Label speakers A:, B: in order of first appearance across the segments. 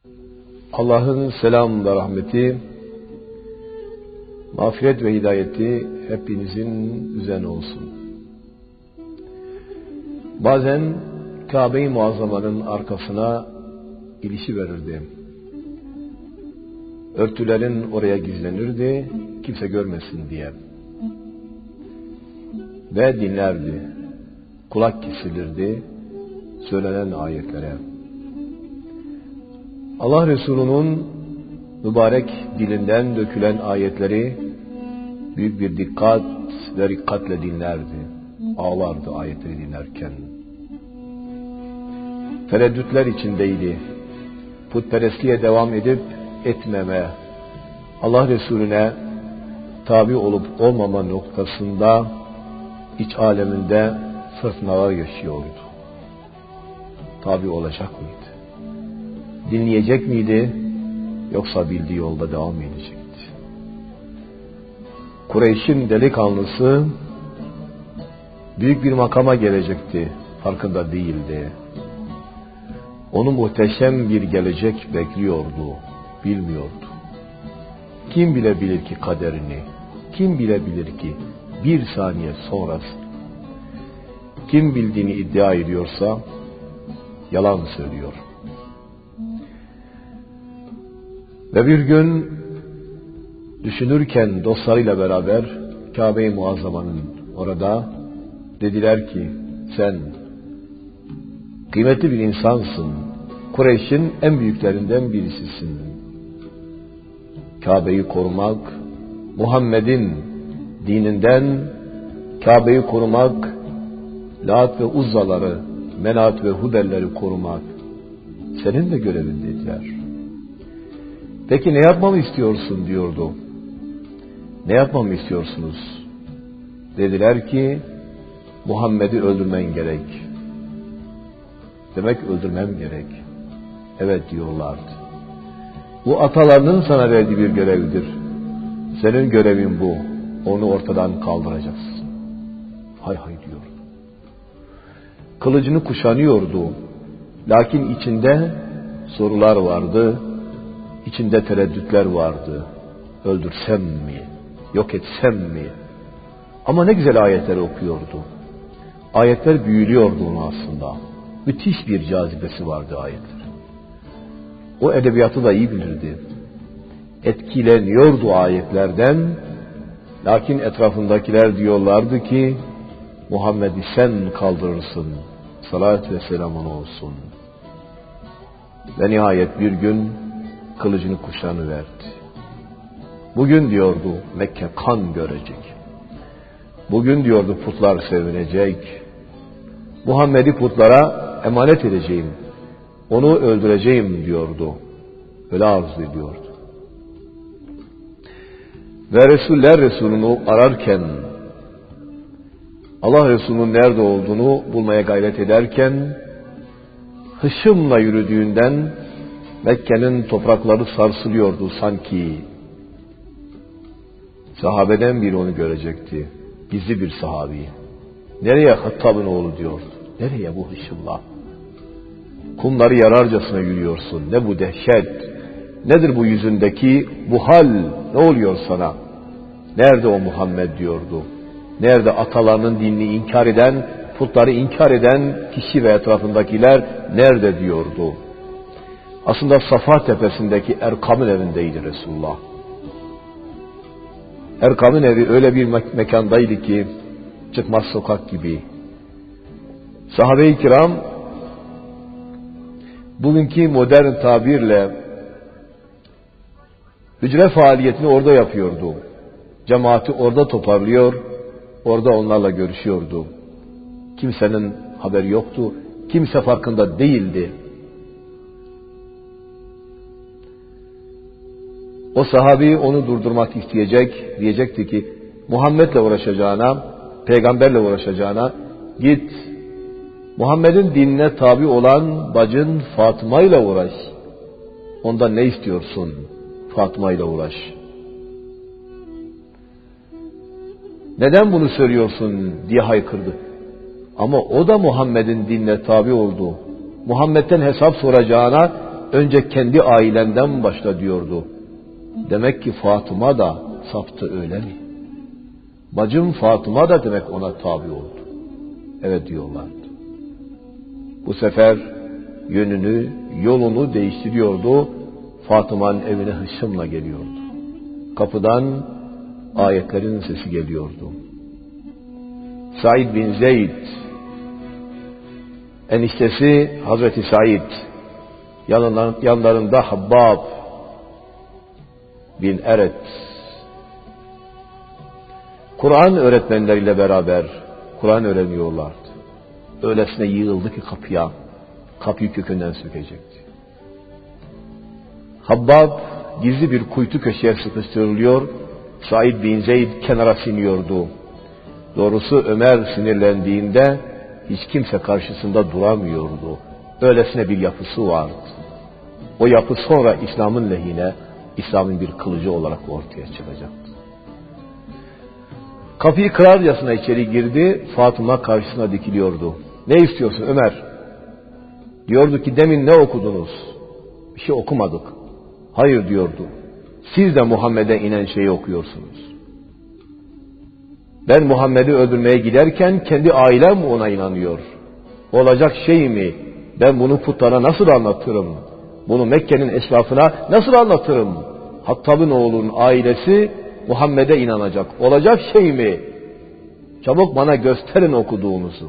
A: Allah'ın selam ve rahmeti, mağfiret ve hidayeti hepinizin üzerine olsun. Bazen Kabe-i Muazzama'nın arkasına ilişiverirdi. Örtülerin oraya gizlenirdi, kimse görmesin diye. Ve dinlerdi. Kulak kesilirdi söylenen ayetlere. Allah Resulü'nün mübarek dilinden dökülen ayetleri büyük bir dikkat ve rikkatle dinlerdi. Ağlardı ayetleri dinlerken. Tereddütler içindeydi. Putperestliğe devam edip etmeme, Allah Resulüne tabi olup olmama noktasında iç aleminde fırtınalar yaşıyordu. Tabi olacak mıydı? Dinleyecek miydi? Yoksa bildiği yolda devam edecekti. Kureyş'in delikanlısı büyük bir makama gelecekti. Farkında değildi. Onu muhteşem bir gelecek bekliyordu. Bilmiyordu. Kim bilebilir ki kaderini? Kim bilebilir ki bir saniye sonrası? Kim bildiğini iddia ediyorsa yalan söylüyor. Ve bir gün düşünürken dostlarıyla beraber Kabe-i Muazzama'nın orada dediler ki sen kıymetli bir insansın. Kureyş'in en büyüklerinden birisisin. Kabe'yi korumak, Muhammed'in dininden Kabe'yi korumak, Lat ve Uzzaları, Menat ve Hubelleri korumak senin de görevin dediler. Peki ne yapmamı istiyorsun diyordu. Ne yapmamı istiyorsunuz? Dediler ki Muhammed'i öldürmen gerek. Demek öldürmem gerek. Evet diyorlardı. Bu atalarının sana verdiği bir görevdir. Senin görevin bu. Onu ortadan kaldıracaksın. Hay hay diyor. Kılıcını kuşanıyordu. Lakin içinde sorular vardı. İçinde tereddütler vardı. Öldürsem mi? Yok etsem mi? Ama ne güzel ayetler okuyordu. Ayetler büyülüyordu onu aslında. Müthiş bir cazibesi vardı ayetler. O edebiyatı da iyi bilirdi. Etkileniyordu ayetlerden. Lakin etrafındakiler diyorlardı ki Muhammed'i sen kaldırırsın. Salat ve selamın olsun. Ve nihayet bir gün kılıcını kuşanıverdi. Bugün diyordu Mekke kan görecek. Bugün diyordu putlar sevinecek. Muhammed'i putlara emanet edeceğim. Onu öldüreceğim diyordu. Öyle arzu ediyordu. Ve Resuller Resulü'nü ararken Allah Resulü'nün nerede olduğunu bulmaya gayret ederken hışımla yürüdüğünden Mekke'nin toprakları sarsılıyordu sanki. Sahabeden biri onu görecekti. Gizli bir sahabi. Nereye Hattab'ın oğlu diyordu. Nereye bu hışımla? Kumları yararcasına yürüyorsun. Ne bu dehşet? Nedir bu yüzündeki bu hal? Ne oluyor sana? Nerede o Muhammed diyordu. Nerede atalarının dinini inkar eden, putları inkar eden kişi ve etrafındakiler nerede diyordu. Aslında Safa tepesindeki Erkam'ın evindeydi Resulullah. Erkam'ın evi öyle bir mekandaydı ki çıkmaz sokak gibi. Sahabe-i kiram bugünkü modern tabirle hücre faaliyetini orada yapıyordu. Cemaati orada toparlıyor, orada onlarla görüşüyordu. Kimsenin haberi yoktu, kimse farkında değildi. O sahabi onu durdurmak isteyecek, diyecekti ki Muhammed'le uğraşacağına, peygamberle uğraşacağına git Muhammed'in dinine tabi olan bacın Fatıma'yla uğraş. Ondan ne istiyorsun? Fatıma'yla uğraş. Neden bunu söylüyorsun diye haykırdı. Ama o da Muhammed'in dinine tabi oldu. Muhammed'den hesap soracağına önce kendi ailenden başla diyordu. Demek ki Fatıma da saptı, öyle mi? Bacım Fatıma da demek ona tabi oldu. Evet diyorlardı. Bu sefer yönünü, yolunu değiştiriyordu. Fatıma'nın evine hışımla geliyordu. Kapıdan ayetlerin sesi geliyordu. Said bin Zeyd, eniştesi Hazreti Said, yanlarında Habbab bin Eret, Kur'an öğretmenleriyle beraber Kur'an öğreniyorlardı. Öylesine yığıldı ki kapıyı kökünden sökecekti. Habbab gizli bir kuytu köşeye sıkıştırılıyor, Said bin Zeyd kenara siniyordu. Doğrusu Ömer sinirlendiğinde hiç kimse karşısında duramıyordu. Öylesine bir yapısı vardı. O yapı sonra İslam'ın lehine, İslam'ın bir kılıcı olarak ortaya çıkacaktı. Kapıyı kırarcasına içeri girdi, Fatıma karşısına dikiliyordu. Ne istiyorsun Ömer? Diyordu ki demin ne okudunuz? Bir şey okumadık. Hayır diyordu. Siz de Muhammed'e inen şeyi okuyorsunuz. Ben Muhammed'i öldürmeye giderken kendi ailem ona inanıyor. Olacak şey mi? Ben bunu putlara nasıl anlatırım? Bunu Mekke'nin eşrafına nasıl anlatırım? Hattab'ın oğlunun ailesi Muhammed'e inanacak. Olacak şey mi? Çabuk bana gösterin okuduğunuzu.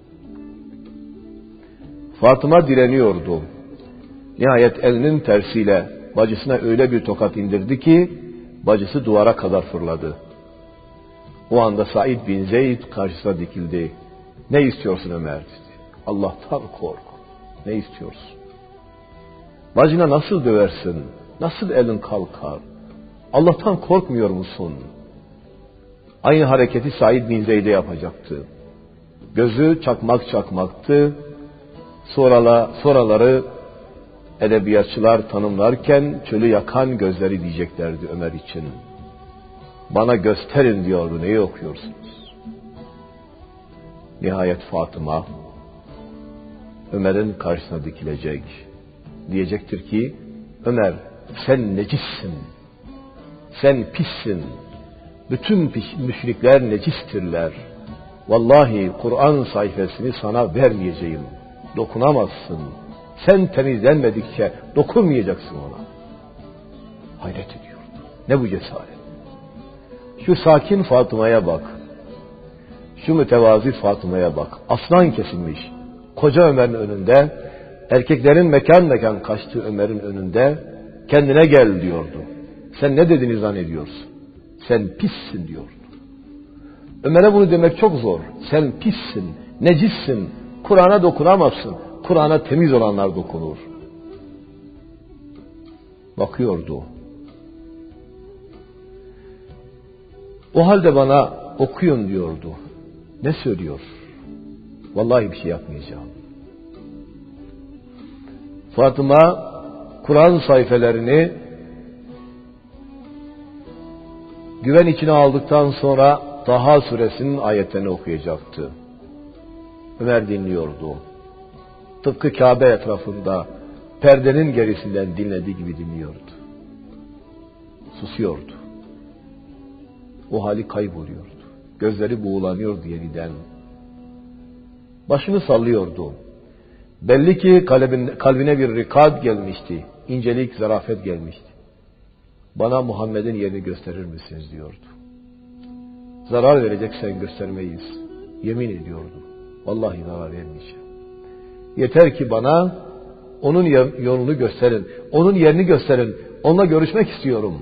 A: Fatıma direniyordu. Nihayet elinin tersiyle bacısına öyle bir tokat indirdi ki bacısı duvara kadar fırladı. O anda Said bin Zeyd karşısına dikildi. Ne istiyorsun Ömer dedi. Allah'tan kork. Ne istiyorsun? Bacına nasıl döversin? Nasıl elin kalkar? Allah'tan korkmuyor musun? Aynı hareketi Said bin Zeyd'e yapacaktı. Gözü çakmaktı. Sonraları edebiyatçılar tanımlarken çölü yakan gözleri diyeceklerdi Ömer için. Bana gösterin diyordu, neyi okuyorsunuz? Nihayet Fatıma Ömer'in karşısına dikilecek. Diyecektir ki Ömer sen necissin. Sen pissin. Bütün müşrikler necistirler. Vallahi Kur'an sayfasını sana vermeyeceğim. Dokunamazsın. Sen temizlenmedikçe dokunmayacaksın ona. Hayret ediyor. Ne bu cesaret? Şu sakin Fatıma'ya bak. Şu mütevazi Fatıma'ya bak. Aslan kesilmiş. Koca Ömer'in önünde, erkeklerin mekan kaçtığı Ömer'in önünde kendine gel diyordu. Sen ne dediğini zannediyorsun? Sen pissin diyordu. Ömer'e bunu demek çok zor. Sen pissin, necissin, Kur'an'a dokunamazsın. Kur'an'a temiz olanlar dokunur. Bakıyordu. O halde bana okuyun diyordu. Ne söylüyor? Vallahi bir şey yapmayacağım. Fatıma Kur'an sayfelerini güven içine aldıktan sonra Taha suresinin ayetlerini okuyacaktı. Ömer dinliyordu. Tıpkı Kabe etrafında perdenin gerisinden dinlediği gibi dinliyordu. Susuyordu. O hali kayboluyordu. Gözleri buğulanıyordu yeniden. Başını sallıyordu. Belli ki kalbine bir rikat gelmişti. İncelik, zarafet gelmişti. Bana Muhammed'in yerini gösterir misiniz diyordu. Zarar vereceksen göstermeyiz. Yemin ediyordu. Vallahi zarar vermeyeceğim. Yeter ki bana onun yolunu gösterin. Onun yerini gösterin. Onunla görüşmek istiyorum.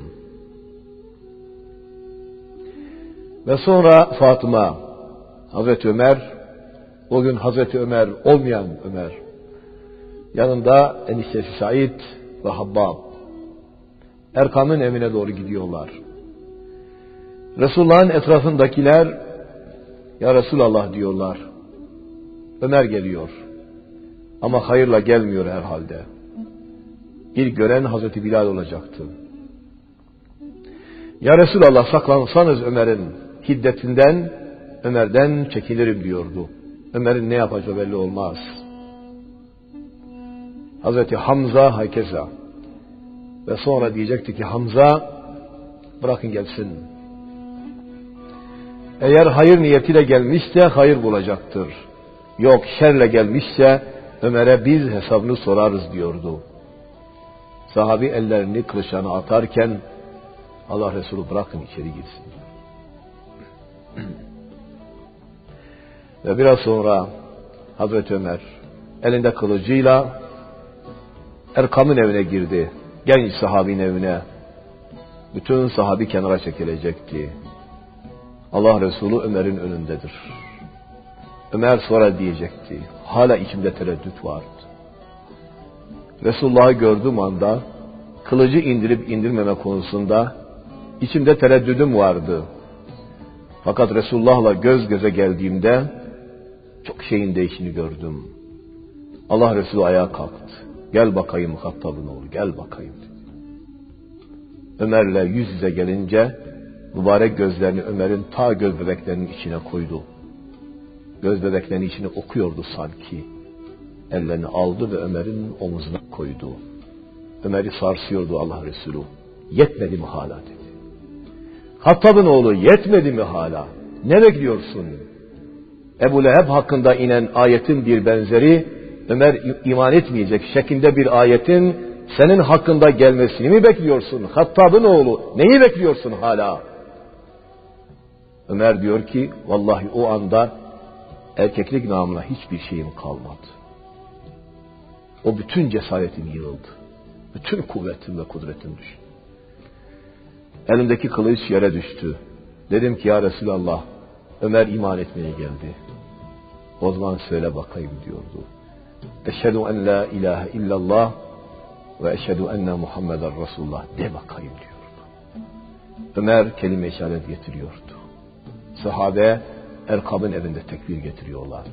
A: Ve sonra Fatıma, Hazreti Ömer, o gün Hazreti Ömer olmayan Ömer, yanında eniştesi Said ve Habbab, Erkam'ın evine doğru gidiyorlar. Resulullah'ın etrafındakiler, ya Resulallah diyorlar, Ömer geliyor. Ama hayırla gelmiyor herhalde. İlk gören Hazreti Bilal olacaktı. Ya Resulallah saklansanız Ömer'in hiddetinden, Ömer'den çekilirim diyordu. Ömer'in ne yapacağı belli olmaz. Hazreti Hamza hakeza. Ve sonra diyecekti ki Hamza bırakın gelsin. Eğer hayır niyetiyle gelmişse hayır bulacaktır. Yok şerle gelmişse Ömer'e biz hesabını sorarız diyordu. Sahabi ellerini kılıçlarına atarken Allah Resulü bırakın içeri girsin. Ve biraz sonra Hazreti Ömer elinde kılıcıyla Erkam'ın evine girdi. Genç sahabinin evine. Bütün sahabi kenara çekilecekti. Allah Resulü Ömer'in önündedir. Ömer sonra diyecekti. Hala içimde tereddüt vardı. Resulullah'ı gördüğüm anda kılıcı indirip indirmeme konusunda içimde tereddüdüm vardı. Fakat Resulullah'la göz göze geldiğimde çok şeyin değişini gördüm. Allah Resulü ayağa kalktı. Gel bakayım Hattab'ın oğlu, gel bakayım dedi. Ömer'le yüz yüze gelince mübarek gözlerini Ömer'in ta göz bebeklerinin içine koydu. Göz bebeklerinin içine okuyordu sanki. Ellerini aldı ve Ömer'in omuzuna koydu. Ömer'i sarsıyordu Allah Resulü. Yetmedi mi hala dedi. Hattab'ın oğlu yetmedi mi hala? Ne bekliyorsun? Ebu Leheb hakkında inen ayetin bir benzeri Ömer iman etmeyecek şeklinde bir ayetin senin hakkında gelmesini mi bekliyorsun? Hattab'ın oğlu neyi bekliyorsun hala? Ömer diyor ki vallahi o anda erkeklik namına hiçbir şeyim kalmadı. O bütün cesaretim yığıldı. Bütün kuvvetim ve kudretim düştü. Elimdeki kılıç yere düştü. Dedim ki ya Resulallah Ömer iman etmeye geldi. O zaman söyle bakayım diyordu. Eşhedü en la ilahe illallah ve eşhedü enne Muhammeden Resulullah de bakayım diyordu. Ömer kelime-i şehadet getiriyordu. Sahabe Erkam'ın evinde tekbir getiriyorlardı.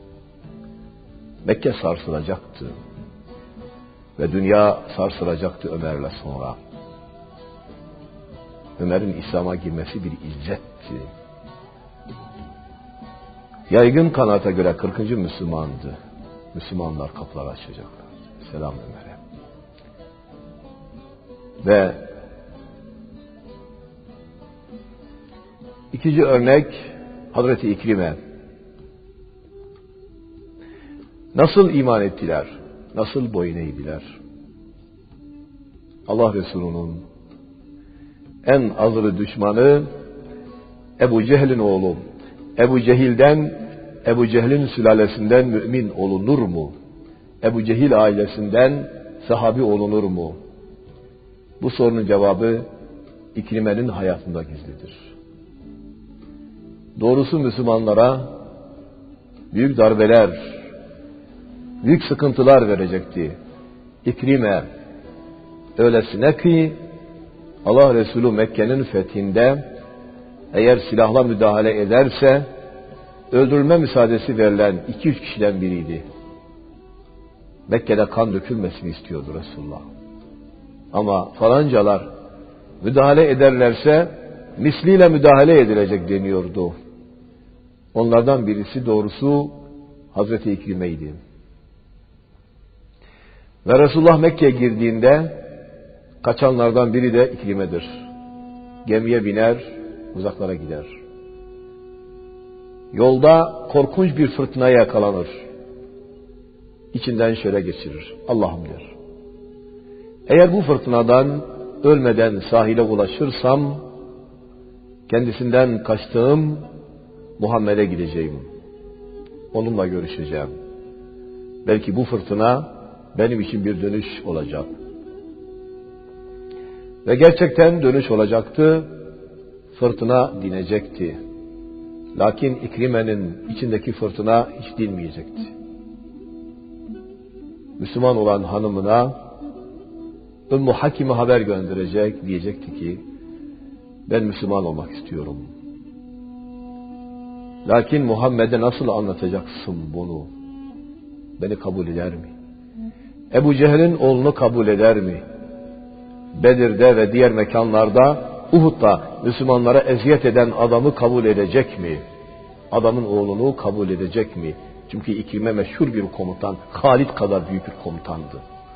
A: Mekke sarsılacaktı. Ve dünya sarsılacaktı Ömer'le sonra. Ömer'in İslam'a girmesi bir izzetti. Yaygın kanaata göre 40. Müslümandı. Müslümanlar kapıları açacaklar. Selam Ömer'e. Ve ikinci örnek Hazreti İkrime. Nasıl iman ettiler? Nasıl boyun eğdiler? Allah Resulü'nün en azılı düşmanı Ebu Cehil'in oğlu. Ebu Cehil'in sülalesinden mümin olunur mu? Ebu Cehil ailesinden sahabi olunur mu? Bu sorunun cevabı İkrime'nin hayatında gizlidir. Doğrusu Müslümanlara büyük darbeler, büyük sıkıntılar verecekti. İkrime öylesine ki Allah Resulü Mekke'nin fethinde eğer silahla müdahale ederse öldürülme müsaadesi verilen 2-3 kişiden biriydi. Mekke'de kan dökülmesini istiyordu Resulullah. Ama falancalar müdahale ederlerse misliyle müdahale edilecek deniyordu. Onlardan birisi doğrusu Hazreti İkrime'ydi. Ve Resulullah Mekke'ye girdiğinde kaçanlardan biri de İkrime'dir. Gemiye biner, uzaklara gider. Yolda korkunç bir fırtınaya yakalanır. İçinden şöyle geçirir. Allah'ım der. Eğer bu fırtınadan ölmeden sahile ulaşırsam kendisinden kaçtığım Muhammed'e gideceğim. Onunla görüşeceğim. Belki bu fırtına benim için bir dönüş olacak. Ve gerçekten dönüş olacaktı. Fırtına dinecekti. Lakin İkrime'nin içindeki fırtına hiç dinmeyecekti. Müslüman olan hanımına Ümmü Hakim'e haber gönderecek, diyecekti ki ben Müslüman olmak istiyorum. Lakin Muhammed'e nasıl anlatacaksın bunu? Beni kabul eder mi? Ebu Cehil'in oğlunu kabul eder mi? Bedir'de ve diğer mekanlarda Uhud'da Müslümanlara eziyet eden adamı kabul edecek mi? Adamın oğlunu kabul edecek mi? Çünkü İkrime meşhur bir komutan, Halid kadar büyük bir komutandı.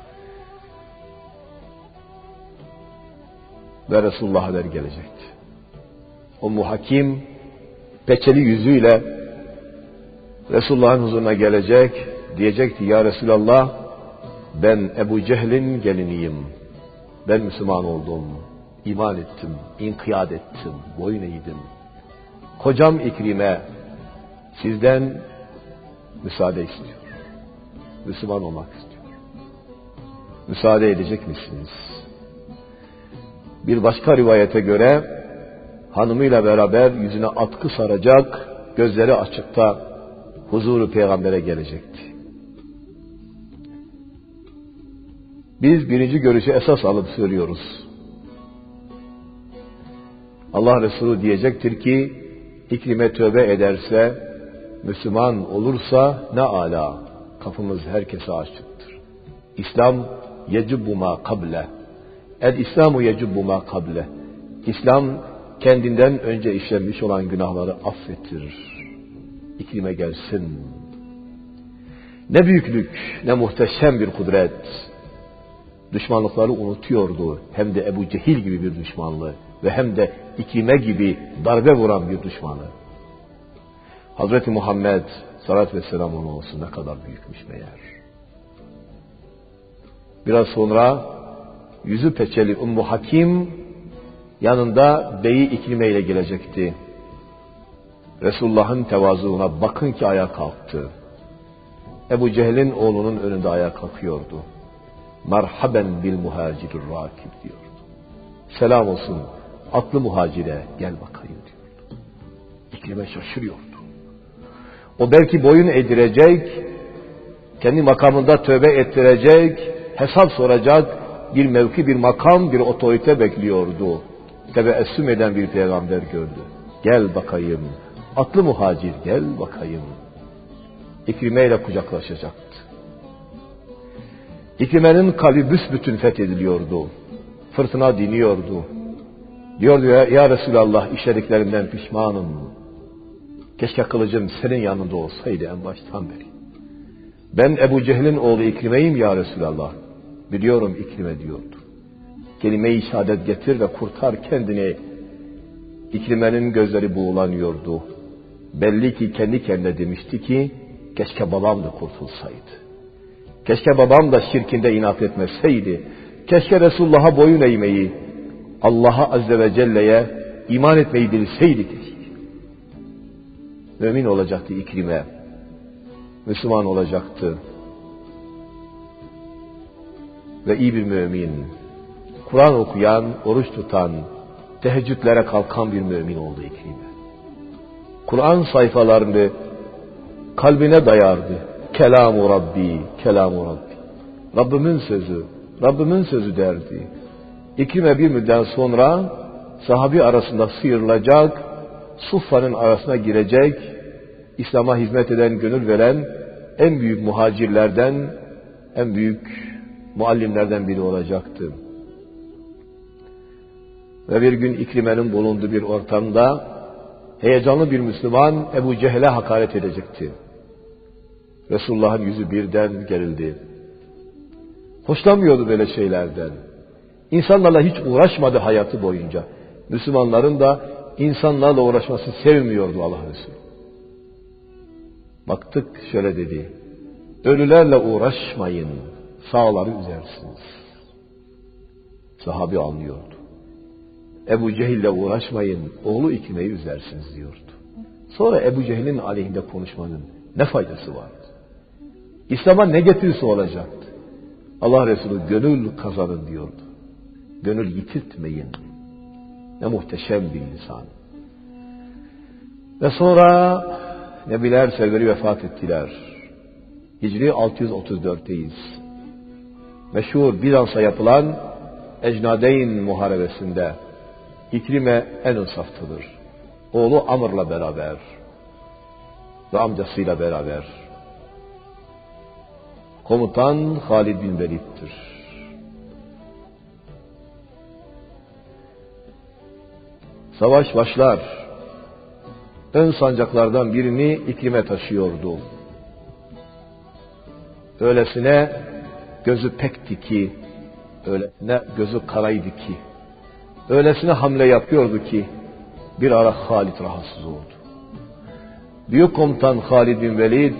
A: ve Resulullah haber gelecekti. Ummu Hakim peçeli yüzüyle Resulullah'ın huzuruna gelecek, diyecekti ya Resulallah, ben Ebu Cehil'in geliniyim. Ben Müslüman oldum, iman ettim, inkiyat ettim, boyun eğdim. Kocam İkrime sizden müsaade istiyor. Müslüman olmak istiyor. Müsaade edecek misiniz? Bir başka rivayete göre hanımıyla beraber yüzüne atkı saracak, gözleri açıkta huzuru peygambere gelecekti. Biz birinci görüşü esas alıp söylüyoruz. Allah Resulü diyecektir ki, İkrime tövbe ederse, Müslüman olursa ne ala, kapımız herkese açıktır. İslam yecubbu ma kable. El-İslamu yecubbu ma kable. İslam kendinden önce işlenmiş olan günahları affettirir. İkrime gelsin. Ne büyüklük, ne muhteşem bir kudret. Düşmanlıkları unutuyordu. Hem de Ebu Cehil gibi bir düşmanlığı ve hem de İkrime gibi darbe vuran bir düşmanı. Hazreti Muhammed sallallahu aleyhi ve sellem ona olsun ne kadar büyükmüş meğer. Biraz sonra yüzü peçeli Ummu Hakim yanında beyi İkrime ile gelecekti. Resulullah'ın tevazuuna bakın ki ayağa kalktı. Ebu Cehil'in oğlunun önünde ayağa kalkıyordu. Merhaben bil muhacirur rakib diyordu. Selam olsun atlı muhacire gel bakayım diyordu. İkrime şaşırıyordu. O belki boyun eğdirecek, kendi makamında tövbe ettirecek, hesap soracak bir mevki, bir makam, bir otorite bekliyordu. Tebeessüm eden bir peygamber gördü. Gel bakayım, atlı muhacir gel bakayım. İkrime ile kucaklaşacaktı. İkrime'nin kalbi büsbütün fethediliyordu. Fırtına diniyordu. Diyordu ya Resulallah işlediklerimden pişmanım. Keşke kılıcım senin yanında olsaydı en baştan beri. Ben Ebu Cehil'in oğlu İkrime'yim ya Resulallah. Biliyorum İkrime diyordu. Kelime-i şehadet getir ve kurtar kendini. İkrime'nin gözleri buğulanıyordu. Belli ki kendi kendine demişti ki keşke babam da kurtulsaydı. Keşke babam da şirkinde inat etmeseydi. Keşke Resulullah'a boyun eğmeyi, Allah'a Azze ve Celle'ye iman etmeyi bilseydi keşke. Mümin olacaktı İkrime. Müslüman olacaktı. Ve iyi bir mümin. Kur'an okuyan, oruç tutan, teheccüdlere kalkan bir mümin oldu İkrime. Kur'an sayfalarını kalbine dayardı. Kelamu Rabbi, Kelamu Rabbi. Rabbimin sözü, Rabbimin sözü derdi. İkrime bir müddet sonra sahabi arasında sıyrılacak, Suffa'nın arasına girecek, İslam'a hizmet eden, gönül veren en büyük muhacirlerden, en büyük muallimlerden biri olacaktı. Ve bir gün İkrime'nin bulunduğu bir ortamda heyecanlı bir Müslüman Ebu Cehil'e hakaret edecekti. Resulullah'ın yüzü birden gerildi. Hoşlanmıyordu böyle şeylerden. İnsanlarla hiç uğraşmadı hayatı boyunca. Müslümanların da insanlarla uğraşması sevmiyordu Allah Resulü. Baktık şöyle dedi. Ölülerle uğraşmayın, sağları üzersiniz. Sahabi anlıyordu. Ebu Cehil'le uğraşmayın, oğlu İkrime'yi üzersiniz diyordu. Sonra Ebu Cehil'in aleyhinde konuşmanın ne faydası vardı? İslam'a ne getirisi olacaktı? Allah Resulü gönül kazanın diyordu. Gönül yitirtmeyin. Ne muhteşem bir insan. Ve sonra Nebiler serveri vefat ettiler. Hicri 634'teyiz. Meşhur Bizans'a yapılan Ecnadeyn muharebesinde İkrime en ön saftadır. Oğlu Amr'la beraber ve amcasıyla beraber. Komutan Halid bin Velid'dir. Savaş başlar. Ön sancaklardan birini İkrime taşıyordu. Öylesine gözü pekti ki, öylesine gözü karaydı ki, öylesine hamle yapıyordu ki bir ara Halid rahatsız oldu. Büyük komutan Halid bin Velid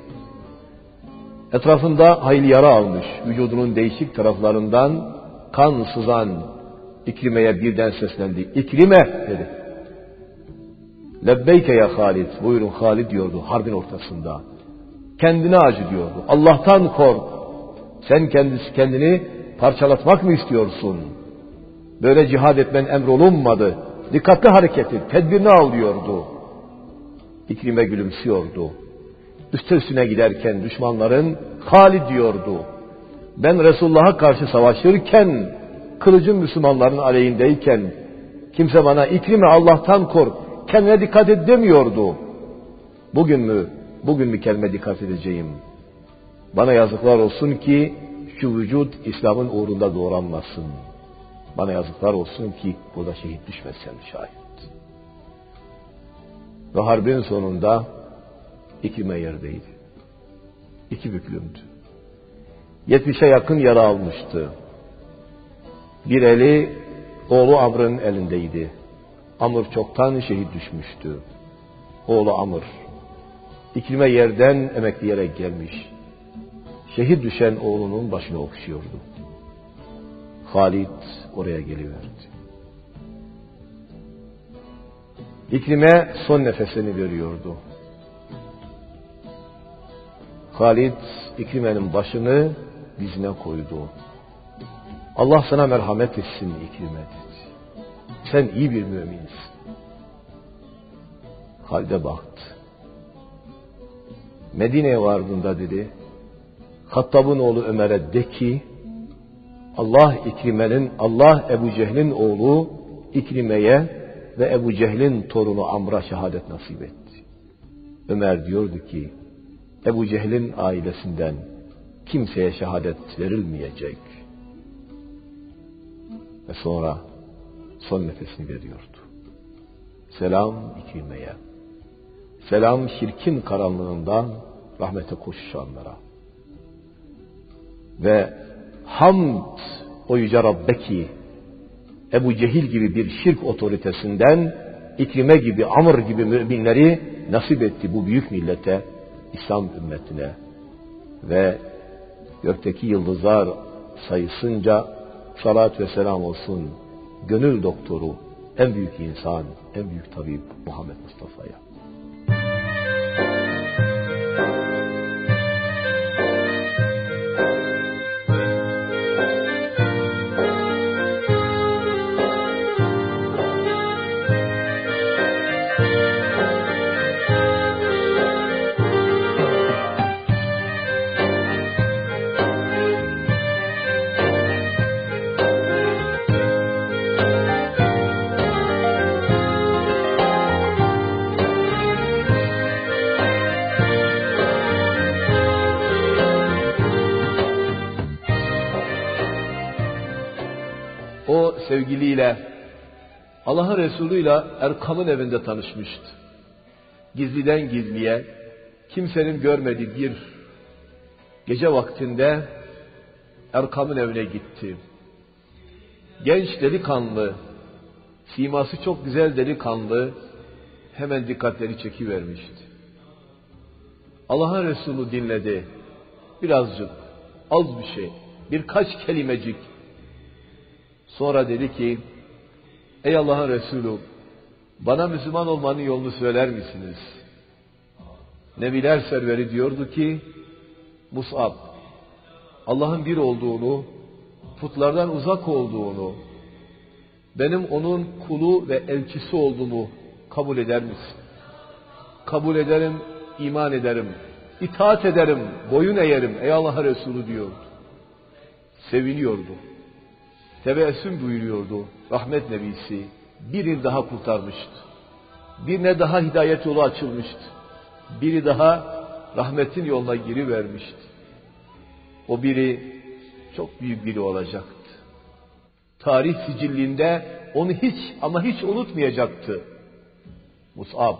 A: etrafında hayli yara almış, vücudunun değişik taraflarından kan sızan İkrime'ye birden seslendi. "İkrime!" dedi. "Lebbeyke ya Halid." "Buyurun Halid," diyordu harbin ortasında. "Kendine acı," diyordu. "Allah'tan kork. Sen kendini parçalatmak mı istiyorsun? Böyle cihad etmen emrolunmadı. Dikkatli hareket et, tedbirini al," diyordu. İkrime gülümsüyordu. Üstüne giderken düşmanların Halid diyordu. "Ben Resulullah'a karşı savaşırken, kılıcım Müslümanların aleyhindeyken kimse bana İkrime Allah'tan kork, kendine dikkat et demiyordu. Bugün mü kendime dikkat edeceğim? Bana yazıklar olsun ki şu vücut İslam'ın uğrunda doğranmasın. Bana yazıklar olsun ki burada şehit düşmezsem şayet." Ve harbin sonunda İkrime yerdeydi. İki büklümdü. 70'e yakın yara almıştı. Bir eli oğlu Amr'ın elindeydi. Amr çoktan şehit düşmüştü. Oğlu Amr. İkrime yerden emekleyerek gelmiş. Şehit düşen oğlunun başını okşuyordu. Halid oraya geliverdi. İkrime son nefesini veriyordu. Halid İkrime'nin başını dizine koydu. "Allah sana merhamet etsin İkrime," dedi. "Sen iyi bir müminsin." Halid'e baktı. "Medine'ye vardığında," dedi, "Hattab'ın oğlu Ömer'e de ki Allah Ebu Cehil'in oğlu İkrime'ye ve Ebu Cehil'in torunu Amr'a şehadet nasip etti." Ömer diyordu ki Ebu Cehil'in ailesinden kimseye şehadet verilmeyecek. Ve sonra son nefesini veriyordu. Selam İkrime'ye. Selam şirkin karanlığından rahmete koşuşanlara. Ve hamd o yüce Rabbe ki Ebu Cehil gibi bir şirk otoritesinden İkrime gibi, Amr gibi müminleri nasip etti bu büyük millete, İslam ümmetine. Ve gökteki yıldızlar sayısınca salat ve selam olsun gönül doktoru, en büyük insan, en büyük tabip Muhammed Mustafa'ya. O sevgiliyle Allah'ın Resulü'yle Erkam'ın evinde tanışmıştı. Gizliden gizliye, kimsenin görmediği bir gece vaktinde Erkam'ın evine gitti. Genç delikanlı, siması çok güzel delikanlı, hemen dikkatleri çekivermişti. Allah'ın Resulü dinledi. Birazcık, az bir şey, birkaç kelimecik. Sonra dedi ki, "Ey Allah'ın Resulü, bana Müslüman olmanın yolunu söyler misiniz?" Nebiler serveri diyordu ki, "Mus'ab, Allah'ın bir olduğunu, putlardan uzak olduğunu, benim onun kulu ve elçisi olduğumu kabul eder misin?" "Kabul ederim, iman ederim, itaat ederim, boyun eğerim ey Allah'ın Resulü," diyordu. Seviniyordu. Tebessüm buyuruyordu rahmet nebisi. Biri daha kurtarmıştı. Birine daha hidayet yolu açılmıştı. Biri daha rahmetin yoluna girivermişti. O biri çok büyük biri olacaktı. Tarih sicillinde onu hiç ama hiç unutmayacaktı. Mus'ab.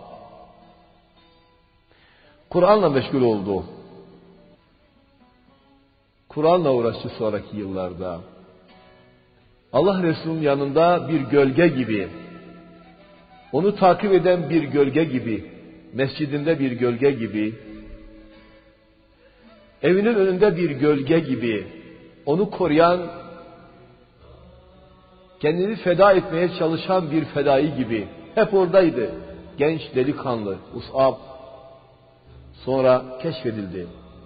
A: Kur'an'la meşgul oldu. Kur'an'la uğraştı sonraki yıllarda. Allah Resulü'nün yanında bir gölge gibi, onu takip eden bir gölge gibi, mescidinde bir gölge gibi, evinin önünde bir gölge gibi, onu koruyan, kendini feda etmeye çalışan bir fedai gibi hep oradaydı. Genç delikanlı Mus'ab sonra keşfedildi.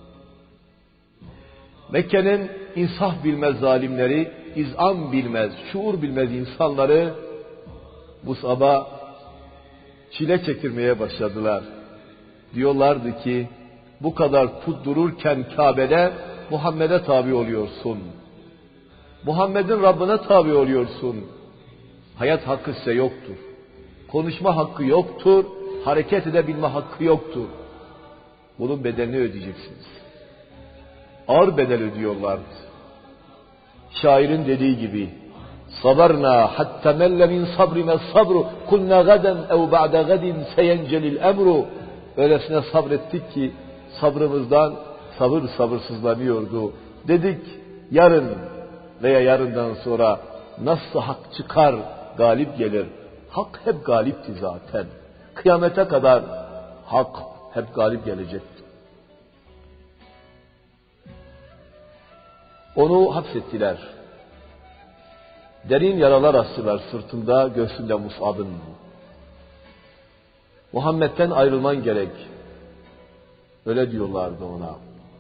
A: Mekke'nin insaf bilmez zalimleri, izan bilmez, şuur bilmez insanları Mus'ab'a çile çektirmeye başladılar. Diyorlardı ki, bu kadar tuttururken Kabe'de Muhammed'e tabi oluyorsun. Muhammed'in Rabbine tabi oluyorsun. Hayat hakkı size yoktur. Konuşma hakkı yoktur. Hareket edebilme hakkı yoktur. Bunun bedelini ödeyeceksiniz. Ağır bedel ödüyorlardı. Şairin dediği gibi, sabarna hatta melle min sabrina sabru kulna gaden ev ba'da gadin seyencelil emru. Öylesine sabrettik ki sabrımızdan sabırsızlanıyordu. Dedik yarın veya yarından sonra nasıl hak çıkar, galip gelir. Hak hep galipti zaten. Kıyamete kadar hak hep galip gelecekti. Onu hapsettiler. Derin yaralar açtılar sırtında, göğsünde Mus'ab'ın. Muhammed'den ayrılman gerek. Öyle diyorlardı ona.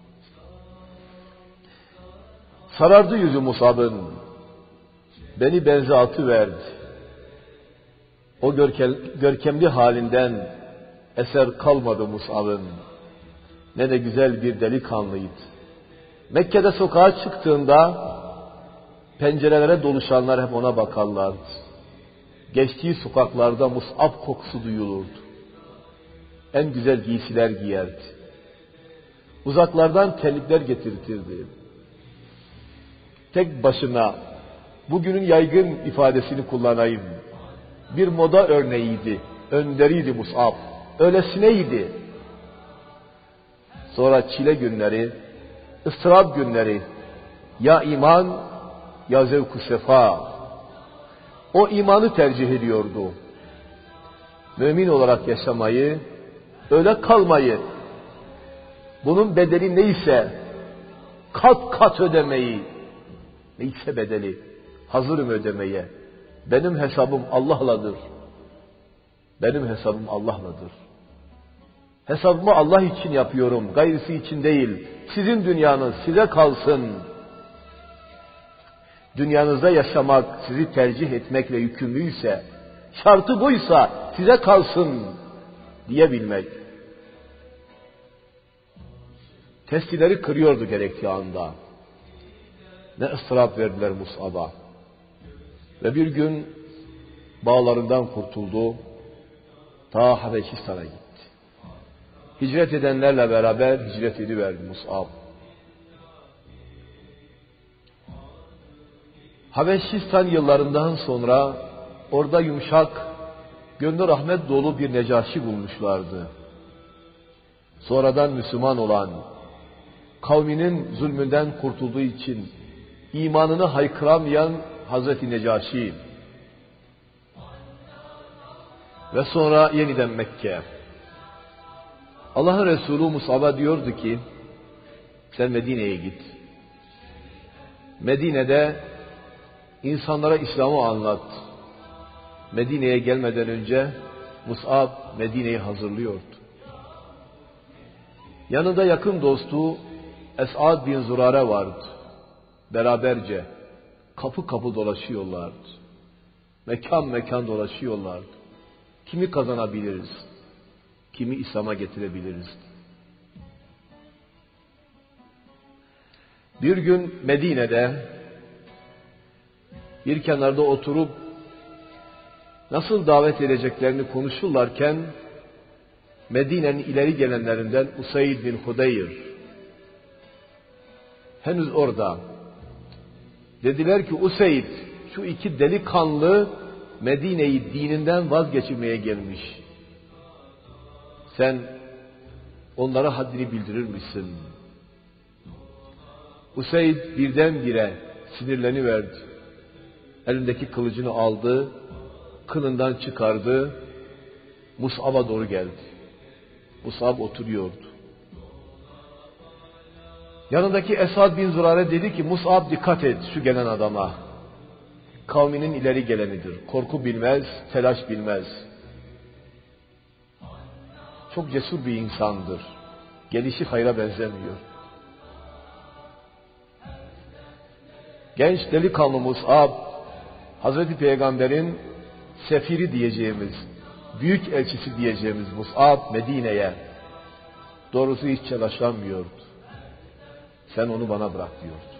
A: Sarardı yüzü Mus'ab'ın. Beni benze atıverdi. O görkemli halinden eser kalmadı Mus'ab'ın. Ne de güzel bir delikanlıydı. Mekke'de sokağa çıktığında pencerelere doluşanlar hep ona bakarlardı. Geçtiği sokaklarda Mus'ab kokusu duyulurdu. En güzel giysiler giyerdi. Uzaklardan terlikler getirtirdi. Tek başına, bugünün yaygın ifadesini kullanayım, bir moda örneğiydi, önderiydi Mus'ab. Öylesineydi. Sonra çile günleri, ıstırap günleri, ya iman ya zevk-ü sefa. O imanı tercih ediyordu. Mümin olarak yaşamayı, öyle kalmayı, bunun bedeli neyse kat kat ödemeyi, neyse bedeli hazırım ödemeye. Benim hesabım Allah'ladır. Benim hesabım Allah'ladır. Hesabımı Allah için yapıyorum, gayrısı için değil. Sizin dünyanız size kalsın. Dünyanızda yaşamak sizi tercih etmekle yükümlüyse, şartı buysa size kalsın diyebilmek. Testileri kırıyordu gerektiği anda. Ne ıstırap verdiler Mus'ab'a. Ve bir gün bağlarından kurtuldu. Ta Habeşistan'a gitti. Hicret edenlerle beraber hicret ediverdi Mus'ab. Habeşistan yıllarından sonra orada yumuşak, gönlü rahmet dolu bir Necaşi bulmuşlardı. Sonradan Müslüman olan, kavminin zulmünden kurtulduğu için imanını haykıramayan Hazreti Necaşi. Ve sonra yeniden Mekke. Allah'ın Resulü Mus'ab'a diyordu ki, sen Medine'ye git. Medine'de insanlara İslam'ı anlat. Medine'ye gelmeden önce Mus'ab Medine'yi hazırlıyordu. Yanında yakın dostu Es'ad bin Zurare vardı. Beraberce kapı kapı dolaşıyorlardı. Mekan mekan dolaşıyorlardı. Kimi kazanabiliriz? Kimi İslam'a getirebiliriz? Bir gün Medine'de bir kenarda oturup nasıl davet edeceklerini konuşurlarken Medine'nin ileri gelenlerinden Usayd bin Hudeyr henüz orada. Dediler ki Usayd, şu iki delikanlı Medine'yi dininden vazgeçirmeye gelmiş. Sen onlara haddini bildirir misin? Usayd birdenbire sinirleniverdi. elindeki kılıcını aldı, kılından çıkardı, Mus'ab'a doğru geldi. Mus'ab oturuyordu. Yanındaki Esad bin Zürare dedi ki, Mus'ab dikkat et şu gelen adama. Kavminin ileri gelenidir. Korku bilmez, telaş bilmez. Çok cesur bir insandır. Gelişi hayra benzemiyor. Genç delikanlı Mus'ab, Hazreti Peygamber'in sefiri diyeceğimiz, büyük elçisi diyeceğimiz Mus'ab Medine'ye doğrusu hiç telaşlanmıyordu. Sen onu bana bırak diyordu.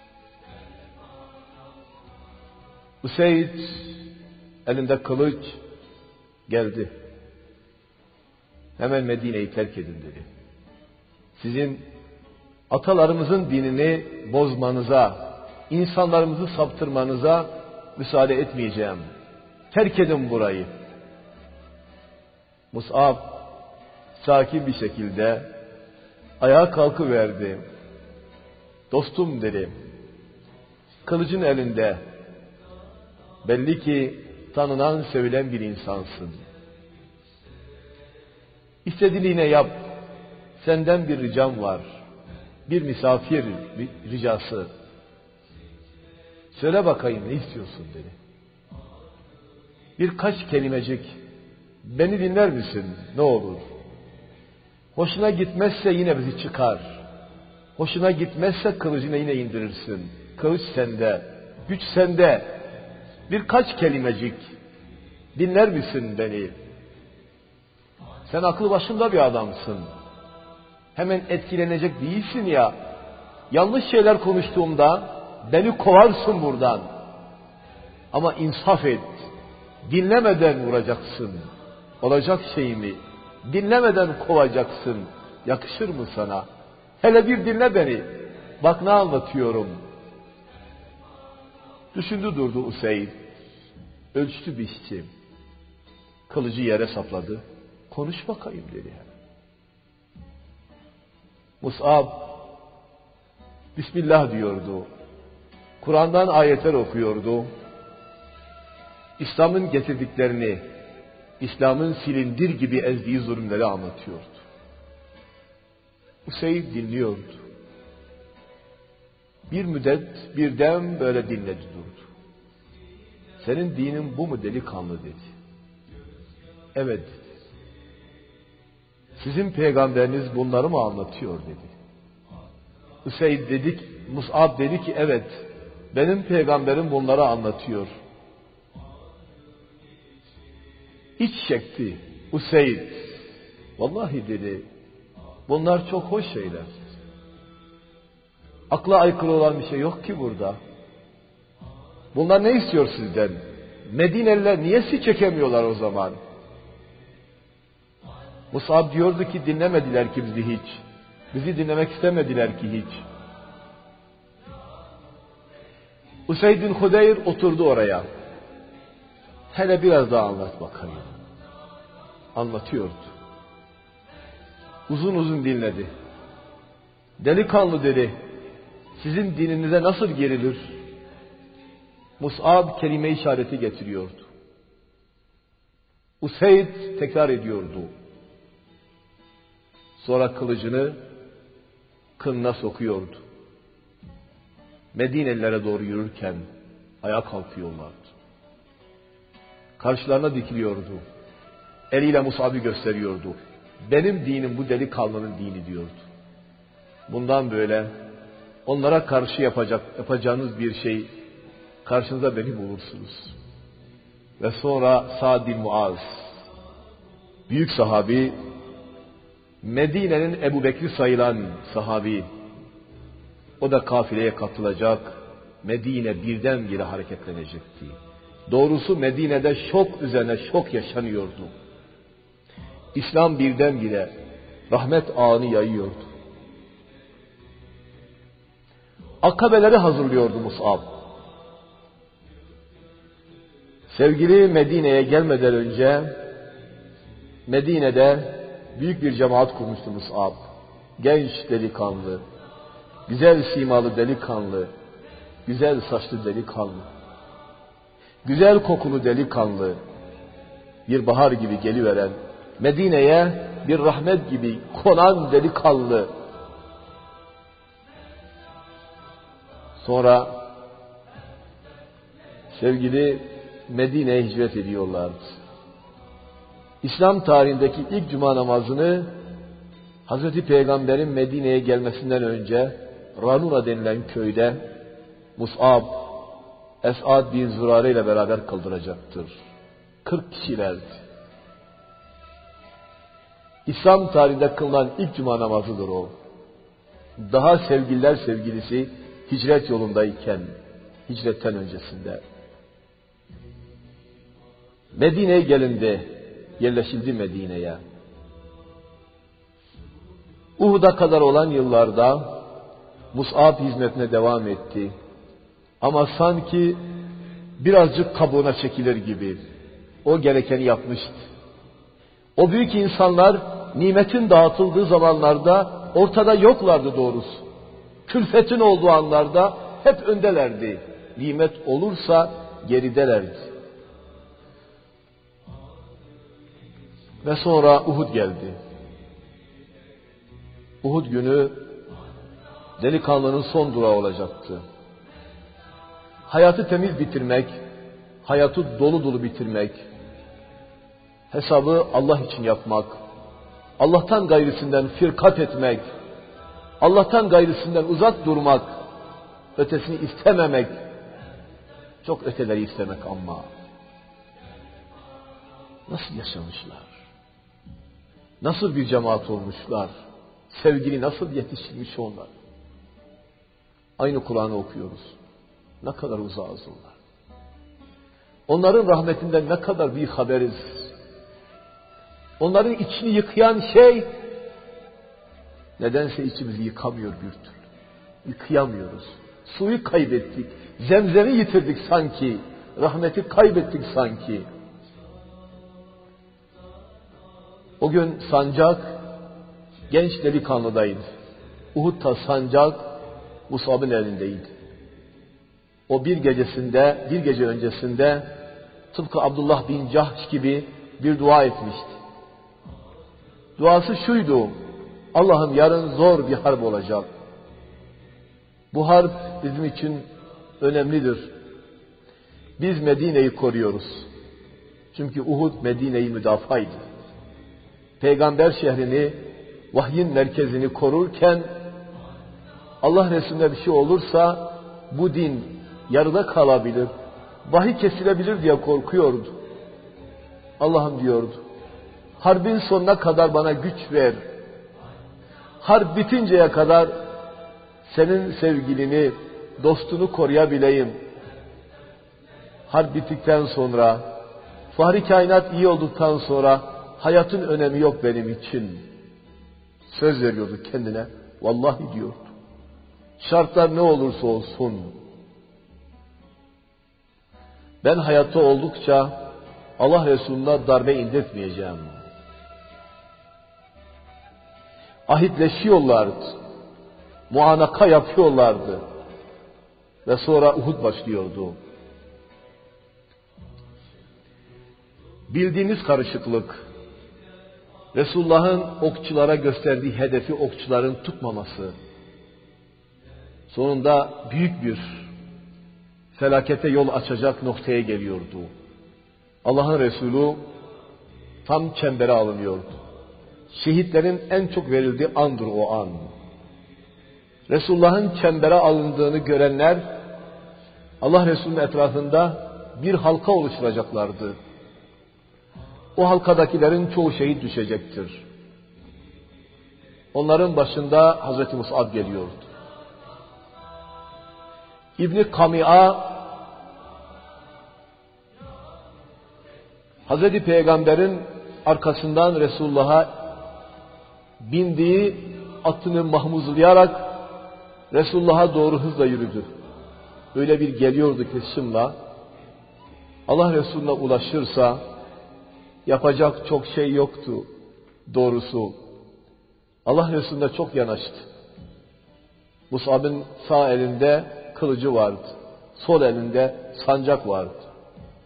A: Useyd elinde kılıç geldi. Hemen Medine'yi terk edin dedi. Sizin atalarımızın dinini bozmanıza, insanlarımızı saptırmanıza müsaade etmeyeceğim. Terk edin burayı. Mus'ab sakin bir şekilde ayağa kalkıverdi. Dostum dedi, kılıcın elinde, belli ki tanınan, sevilen bir insansın. İstediğini yap, senden bir ricam var, bir misafir ricası. Söyle bakayım ne istiyorsun dedi. Birkaç kelimecik, beni dinler misin ne olur? Hoşuna gitmezse yine bizi çıkar. Hoşuna gitmezse kılıcını yine indirirsin. Kılıç sende, güç sende. Birkaç kelimecik, dinler misin beni? Sen aklı başında bir adamsın. Hemen etkilenecek değilsin ya. Yanlış şeyler konuştuğumda beni kovarsın buradan. Ama insaf et. Dinlemeden vuracaksın. Olacak şey mi? Dinlemeden kovacaksın. Yakışır mı sana? Hele bir dinle beni. Bak ne anlatıyorum. Düşündü durdu Useyd. Ölçtü biçti. Kılıcı yere sapladı. Konuş bakayım dedi. Mus'ab Bismillah diyordu. Kur'an'dan ayetler okuyordu. İslam'ın getirdiklerini, İslam'ın silindir gibi ezdiği zulümleri anlatıyordu. Useyd dinliyordu. Bir müddet birden böyle dinledi durdu. Senin dinin bu mu delikanlı dedi. Evet dedi. Sizin peygamberiniz bunları mı anlatıyor dedi. Useyd dedik, Mus'ab dedi ki evet, benim peygamberim bunları anlatıyor. İç çekti Useyd. Vallahi dedi, bunlar çok hoş şeyler. Akla aykırı olan bir şey yok ki burada. Bunlar ne istiyor sizden? Medineliler niye sizi çekemiyorlar o zaman? Mus'ab diyordu ki dinlemediler ki bizi hiç. Bizi dinlemek istemediler ki hiç. Useyd bin Hudeyr oturdu oraya. Hele biraz daha anlat bakayım. Anlatıyordu. Uzun uzun dinledi. Delikanlı dedi, sizin dininize nasıl girilir? Mus'ab kelime işareti getiriyordu. Useyd tekrar ediyordu. Sonra kılıcını kınına sokuyordu. Medinelilere doğru yürürken ayağa kalkıyorlardı. Karşılarına dikiliyordu. Eliyle Mus'ab'ı gösteriyordu. Benim dinim bu delikanlının dini diyordu. Bundan böyle onlara karşı yapacağınız bir şey, karşınıza beni bulursunuz. Ve sonra Sa'd bin Muaz, büyük sahabi, Medine'nin Ebu Bekri sayılan sahabi, o da kafileye katılacak, Medine birdenbire hareketlenecekti. Doğrusu Medine'de şok üzerine şok yaşanıyordu. İslam birdenbire rahmet ağını yayıyordu. Akabeleri hazırlıyordu Mus'ab. Sevgili Medine'ye gelmeden önce Medine'de büyük bir cemaat kurmuştu Mus'ab. Genç delikanlı, güzel simalı delikanlı, güzel saçlı delikanlı. güzel kokulu delikanlı, bir bahar gibi geliveren, Medine'ye bir rahmet gibi konan delikanlı. Sonra sevgili Medine'ye hicret ediyorlardı. İslam tarihindeki ilk cuma namazını Hazreti Peygamber'in Medine'ye gelmesinden önce Ranura denilen köyde Mus'ab, Es'ad bin Zürare ile beraber kıldıracaktır. 40 kişilerdi. İslam tarihinde kılınan ilk cuma namazıdır o. Daha sevgililer sevgilisi hicret yolundayken, hicretten öncesinde. Medine'ye gelindi, yerleşildi Medine'ye. Uhud'a kadar olan yıllarda Mus'ab hizmetine devam etti. Ama sanki birazcık kabuğuna çekilir gibi o gerekeni yapmıştı. O büyük insanlar nimetin dağıtıldığı zamanlarda ortada yoklardı doğrusu. Külfetin olduğu anlarda hep öndelerdi. Nimet olursa geridelerdi. Ve sonra Uhud geldi. Uhud günü delikanlının son durağı olacaktı. Hayatı temiz bitirmek, hayatı dolu dolu bitirmek, hesabı Allah için yapmak, Allah'tan gayrisinden firkat etmek, Allah'tan gayrisinden uzak durmak, ötesini istememek, çok öteleri istemek ama nasıl yaşamışlar? Nasıl bir cemaat olmuşlar? Sevgili nasıl yetiştirmiş onlar? Aynı Kur'an'ı okuyoruz. Ne kadar uzağız onlar. Onların rahmetinden ne kadar bir haberiz. Onların içini yıkayan şey nedense içimizi yıkamıyor bir türlü. Yıkayamıyoruz. Suyu kaybettik. Zemzemi yitirdik sanki. Rahmeti kaybettik sanki. O gün sancak genç delikanlıdaydı. Uhud'da sancak Mus'ab'ın elindeydi. O bir gece öncesinde tıpkı Abdullah bin Cahş gibi bir dua etmişti. Duası şuydu: Allah'ım yarın zor bir harp olacak. Bu harp bizim için önemlidir. Biz Medine'yi koruyoruz. Çünkü Uhud Medine'yi müdafaydı. Peygamber şehrini, vahyin merkezini korurken Allah Resulüne bir şey olursa bu din yarıda kalabilir, vahiy kesilebilir diye korkuyordu. Allah'ım diyordu, harbin sonuna kadar bana güç ver. Harp bitinceye kadar senin sevgilini, dostunu koruyabileyim. Harp bittikten sonra, fahri kainat iyi olduktan sonra hayatın önemi yok benim için. Söz veriyordu kendine. Vallahi diyordu. Şartlar ne olursa olsun ben hayatta oldukça Allah Resulü'ne darbe indirtmeyeceğim. Ahitleşiyorlardı. Muanaka yapıyorlardı. Ve sonra Uhud başlıyordu. Bildiğiniz karışıklık, Resulullah'ın okçulara gösterdiği hedefi okçuların tutmaması, sonunda büyük bir felakete yol açacak noktaya geliyordu. Allah'ın Resulü tam çembere alınıyordu. Şehitlerin en çok verildiği andır o an. Resulullah'ın çembere alındığını görenler Allah Resulü'nün etrafında bir halka oluşturacaklardı. O halkadakilerin çoğu şehit düşecektir. Onların başında Hazreti Mus'ab geliyordu. İbn-i Kami'a Hazreti Peygamber'in arkasından Resulullah'a bindiği atını mahmuzlayarak Resulullah'a doğru hızla yürüdü. Öyle bir geliyordu ki hışımla. Allah Resulüne ulaşırsa yapacak çok şey yoktu doğrusu. Allah Resulüne çok yanaştı. Mus'ab'ın sağ elinde kılıcı vardı. Sol elinde sancak vardı.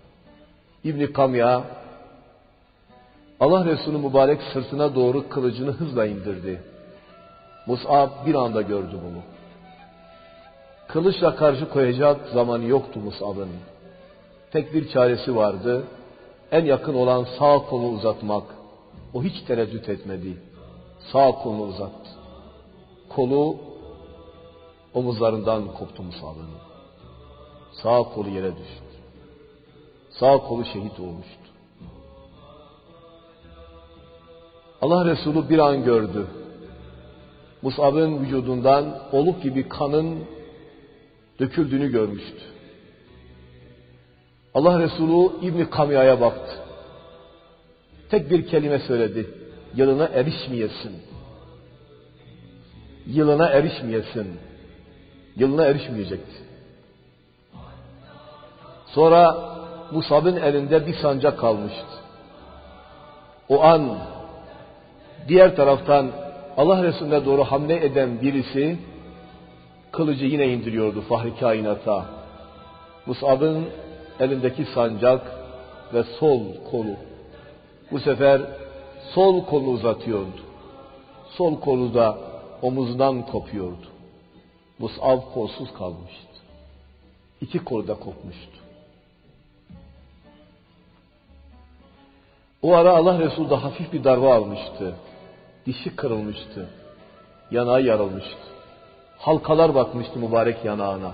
A: İbn Kamya Allah Resulü mübarek sırtına doğru kılıcını hızla indirdi. Mus'ab bir anda gördü bunu. Kılıçla karşı koyacak zamanı yoktu Mus'ab'ın. Tek bir çaresi vardı. En yakın olan sağ kolu uzatmak. O hiç tereddüt etmedi. Sağ kolunu uzattı. Kolu omuzlarından koptu Mus'ab'ın. Sağ kolu yere düştü. Sağ kolu şehit olmuştu. Allah Resulü bir an gördü. Mus'ab'ın vücudundan oluk gibi kanın döküldüğünü görmüştü. Allah Resulü İbn Kamya'ya baktı. Tek bir kelime söyledi. Yılına erişmeyesin. Yılına erişmeyesin. Yılına erişmeyecekti. Sonra Mus'ab'ın elinde bir sancak kalmıştı. O an diğer taraftan Allah Resulü'ne doğru hamle eden birisi kılıcı yine indiriyordu Fahri Kainat'a. Mus'ab'ın elindeki sancak ve sol kolu. Bu sefer sol kolu uzatıyordu. Sol kolu da omuzdan kopuyordu. Mus'ab kolsuz kalmıştı. İki kolu da kopmuştu. O ara Allah Resulü de hafif bir darbe almıştı. Dişi kırılmıştı. Yanağı yarılmıştı. Halkalar bakmıştı mübarek yanağına.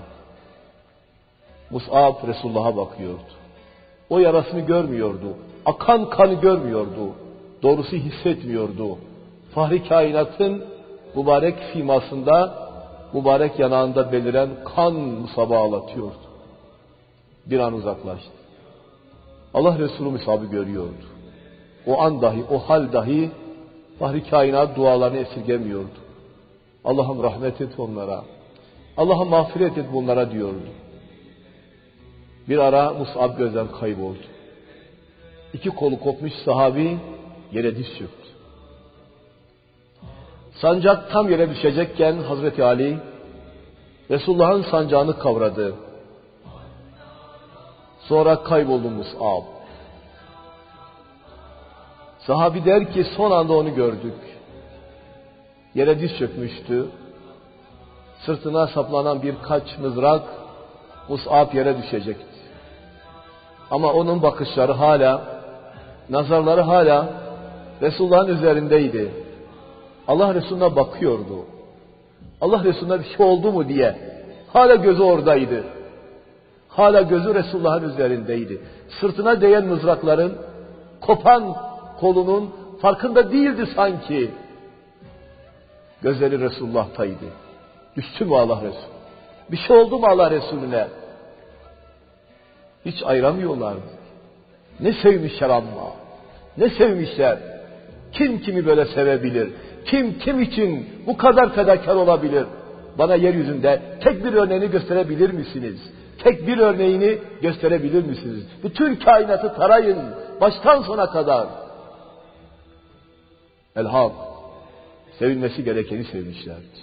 A: Mus'ab Resulullah'a bakıyordu. O yarasını görmüyordu. Akan kanı görmüyordu. Doğrusu hissetmiyordu. Fahri kainatın mübarek simasında, mübarek yanağında beliren kan Mus'ab'ı ağlatıyordu. Bir an uzaklaştı. Allah Resulü Mus'ab'ı görüyordu. O an dahi, o hal dahi Fahri kainat dualarını esirgemiyordu. Allah'ım rahmet et onlara. Allah'ım mağfiret et bunlara diyordu. Bir ara Mus'ab gözden kayboldu. İki kolu kopmuş sahabi yere diz çöktü. Sancak tam yere düşecekken Hazreti Ali Resulullah'ın sancağını kavradı. Sonra kayboldu Mus'ab. Sahabi der ki son anda onu gördük. Yere diz çökmüştü. Sırtına saplanan birkaç mızrak Mus'ab yere düşecekti. Ama onun bakışları hala, nazarları hala Resulullah'ın üzerindeydi. Allah Resulü'ne bakıyordu. Allah Resulü'ne bir şey oldu mu diye. Hala gözü oradaydı. Hala gözü Resulullah'ın üzerindeydi. Sırtına değen mızrakların, kopan kolunun farkında değildi sanki. Gözleri Resulullah'taydı. Düştü mü Allah Resulü? Bir şey oldu mu Allah Resulüne? Hiç ayıramıyorlardı. Ne sevmişler ama. Ne sevmişler. Kim kimi böyle sevebilir? Kim kim için bu kadar fedakar olabilir? Bana yeryüzünde tek bir örneğini gösterebilir misiniz? Tek bir örneğini gösterebilir misiniz? Bütün kainatı tarayın. Baştan sona kadar. Elham. Sevilmesi gerekeni sevmişlerdi.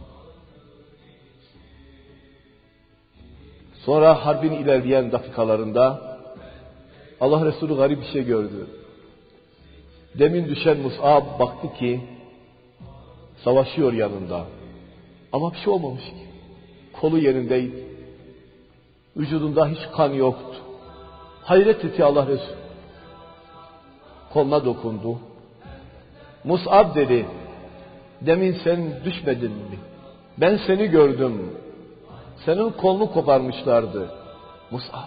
A: Sonra harbin ilerleyen dakikalarında Allah Resulü garip bir şey gördü. Demin düşen Mus'ab baktı ki savaşıyor yanında. Ama bir şey olmamış ki. Kolu yerindeydi. Vücudunda hiç kan yoktu. Hayret etti Allah Resulü. Koluna dokundu. Mus'ab dedi, demin sen düşmedin mi? Ben seni gördüm. Senin kolunu koparmışlardı. Mus'ab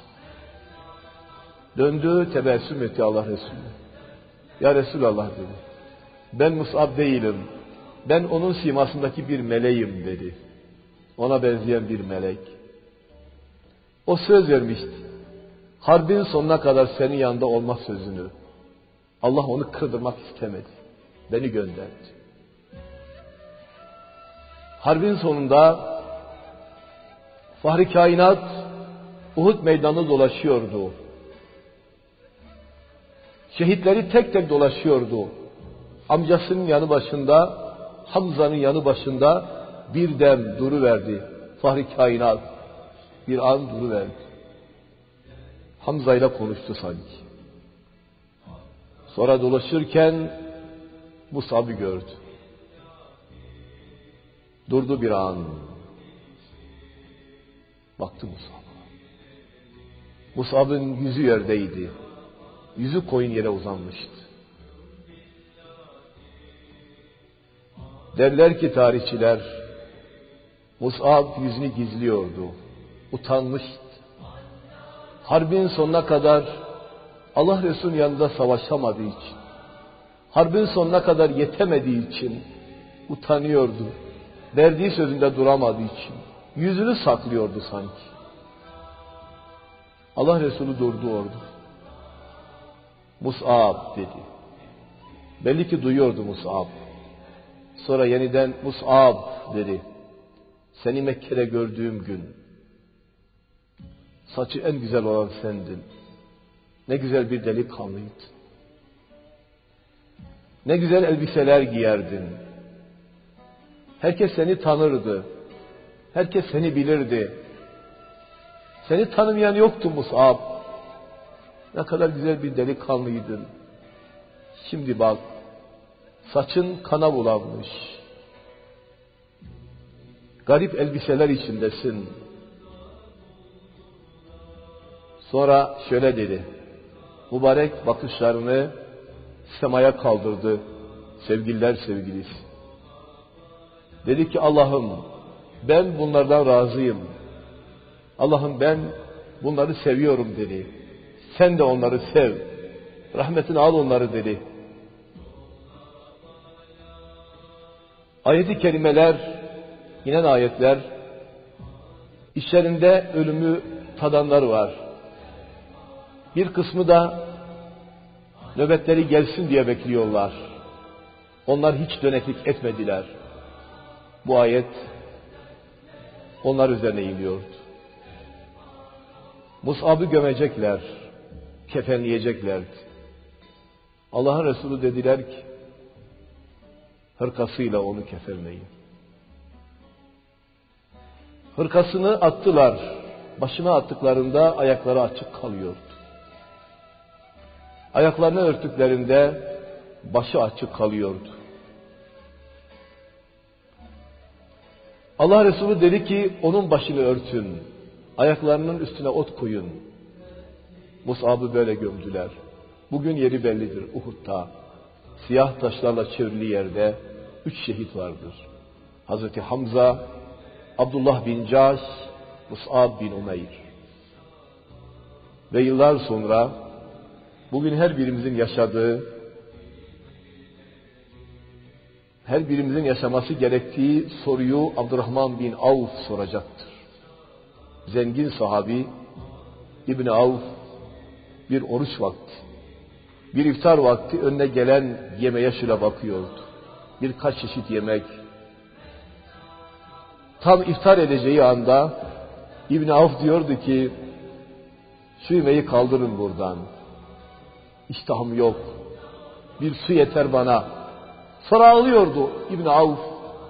A: döndü, tebessüm etti Allah Resulü. Ya Resulallah dedi. Ben Mus'ab değilim. Ben onun simasındaki bir meleğim dedi. Ona benzeyen bir melek. O söz vermişti. Harbin sonuna kadar senin yanında olma sözünü. Allah onu kırdırmak istemedi. Beni gönderdi. Harbin sonunda Fahri kainat Uhud meydanı dolaşıyordu. Şehitleri tek tek dolaşıyordu. Amcasının yanı başında, Hamza'nın yanı başında birden duruverdi. Fahri kainat bir an duruverdi. Hamza ile konuştu sanki. Sonra dolaşırken Mus'ab'ı gördü. Durdu bir an. Baktı Mus'ab'a. Mus'ab'ın yüzü yerdeydi. Yüzü koyun yere uzanmıştı. Derler ki tarihçiler, Mus'ab yüzünü gizliyordu. Utanmıştı. Harbin sonuna kadar Allah Resulü'nün yanında savaşamadığı için, harbin sonuna kadar yetemediği için utanıyordu. Verdiği sözünde duramadığı için yüzünü saklıyordu sanki. Allah Resulü durdu orada. Mus'ab dedi. Belli ki duyuyordu Mus'ab. Sonra yeniden Mus'ab dedi. Seni Mekke'de gördüğüm gün saçı en güzel olan sendin. Ne güzel bir delikanlıydın. Ne güzel elbiseler giyerdin. Herkes seni tanırdı. Herkes seni bilirdi. Seni tanımayan yoktu Mus'ab. Ne kadar güzel bir delikanlıydın. Şimdi bak, saçın kana bulanmış. Garip elbiseler içindesin. Sonra şöyle dedi. Mübarek bakışlarını semaya kaldırdı. Sevgililer sevgilisi. Dedi ki Allah'ım ben bunlardan razıyım. Allah'ım ben bunları seviyorum dedi. Sen de onları sev. Rahmetini al onları dedi. Ayet-i kerimeler, inen ayetler, içlerinde ölümü tadanlar var. Bir kısmı da nöbetleri gelsin diye bekliyorlar. Onlar hiç döneklik etmediler. Bu ayet onlar üzerine iniyordu. Mus'ab'ı gömecekler, kefenleyeceklerdi. Allah'ın Resulü dediler ki, hırkasıyla onu kefenleyin. Hırkasını attılar. Başına attıklarında ayakları açık kalıyordu. Ayaklarını örttüklerinde başı açık kalıyordu. Allah Resulü dedi ki onun başını örtün. Ayaklarının üstüne ot koyun. Mus'ab'ı böyle gömdüler. Bugün yeri bellidir Uhud'da. Siyah taşlarla çevrili yerde 3 şehit vardır. Hazreti Hamza, Abdullah bin Caş, Mus'ab bin Umeyr. Ve yıllar sonra bugün her birimizin yaşadığı, her birimizin yaşaması gerektiği soruyu Abdurrahman bin Avf soracaktır. Zengin sahabi İbni Avf bir oruç vakti, bir iftar vakti önüne gelen yemeğe şöyle bakıyordu. Birkaç çeşit yemek. Tam iftar edeceği anda İbni Avf diyordu ki şu yemeği kaldırın buradan. İştahım yok. Bir su yeter bana. Sonra ağlıyordu İbni Avf.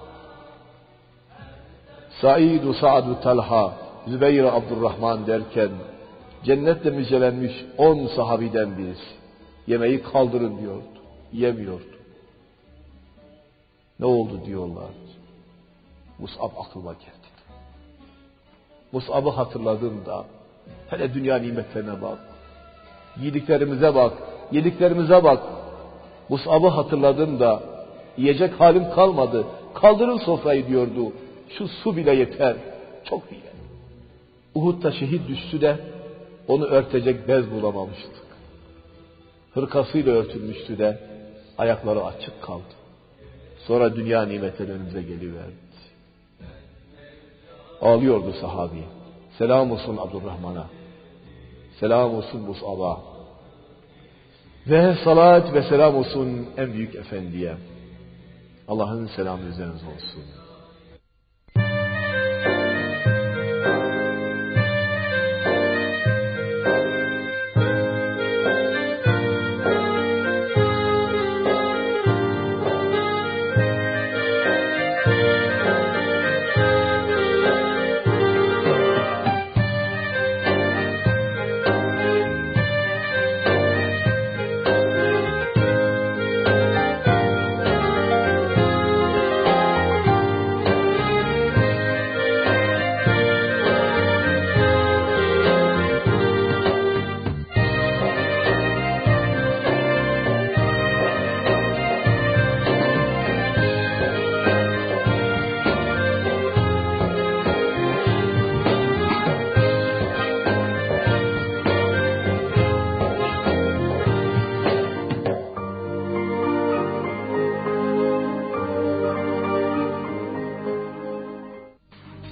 A: Said-u Sa'd-u Talha, Zübeyir Abdurrahman derken cennetle müjdelenmiş 10 sahabiden birisi. Yemeği kaldırın diyordu. Yemiyordu. Ne oldu diyorlar. Mus'ab aklıma geldi. Mus'ab'ı hatırladığımda hele dünya nimetlerine bak. Yediklerimize bak. Yediklerimize bak. Mus'ab'ı hatırladığımda yiyecek halim kalmadı. Kaldırın sofrayı diyordu. Şu su bile yeter. Çok bile. Uhud'da şehit düştü de onu örtecek bez bulamamıştık. Hırkasıyla örtülmüştü de ayakları açık kaldı. Sonra dünya nimetleri önümüze geliverdi. Ağlıyordu sahabi. Selam olsun Abdurrahman'a. Selam olsun Mus'ab'a. Ve salat ve selam olsun en büyük efendiye. Allah'ın selamı üzerinize olsun.